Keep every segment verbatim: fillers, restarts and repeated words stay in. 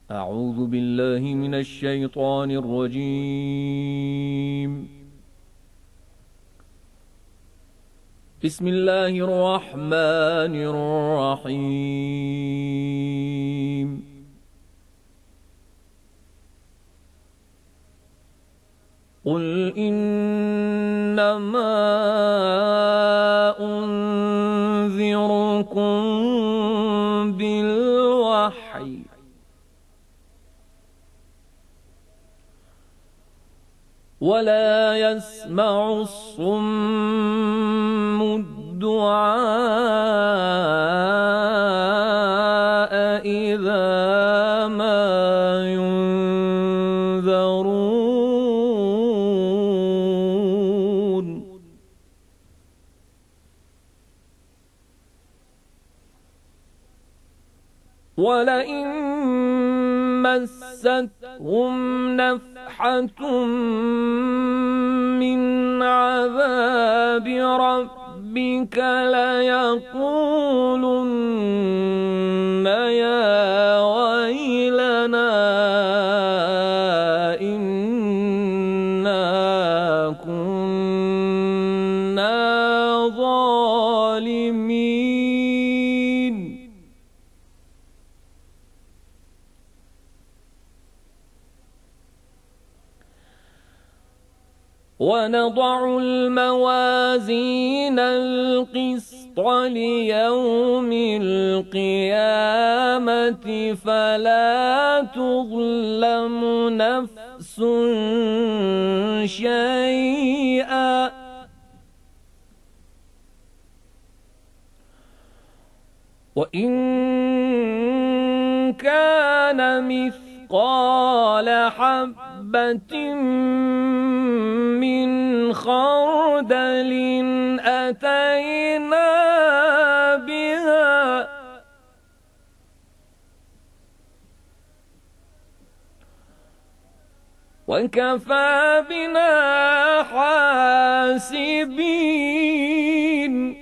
أعوذ بالله من الشيطان الرجيم. بسم الله الرحمن الرحيم. قل إنما أنذركم بالوحي ولا يسمع الصم الدعاء إذا ما ينذرون ولئن مستهم نفحة من عذاب ربك ليقولن يا ويلنا إنا كنا ظالمين. ونضع الموازين القسط ليوم القيامة فلا تظلم نفس شيئا وإن كان مثقال حبة من خردل أتينا بها وكفى بنا حاسبين.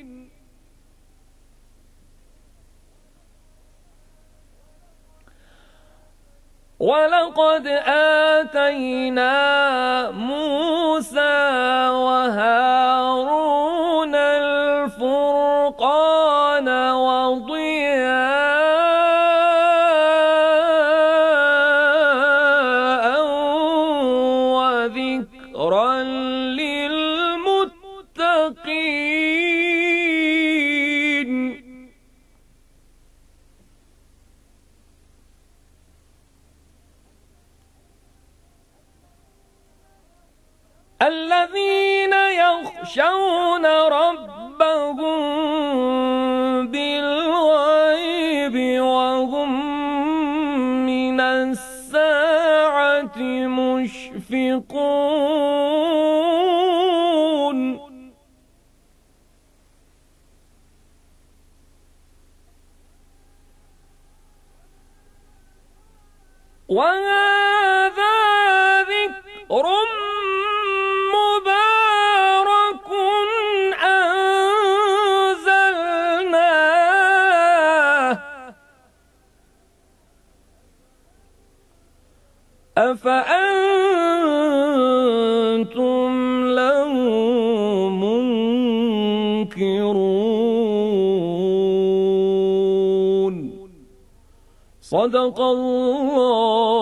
ولقد آتينا موسى وهارون الفرقان وضياء وذكرا للمتقين. الذين يخشون ربهم بالغيب وهم من الساعة مشفقون. وهذا ذكر مبارك أنزلناه أفأنتم له منكرون. صدق الله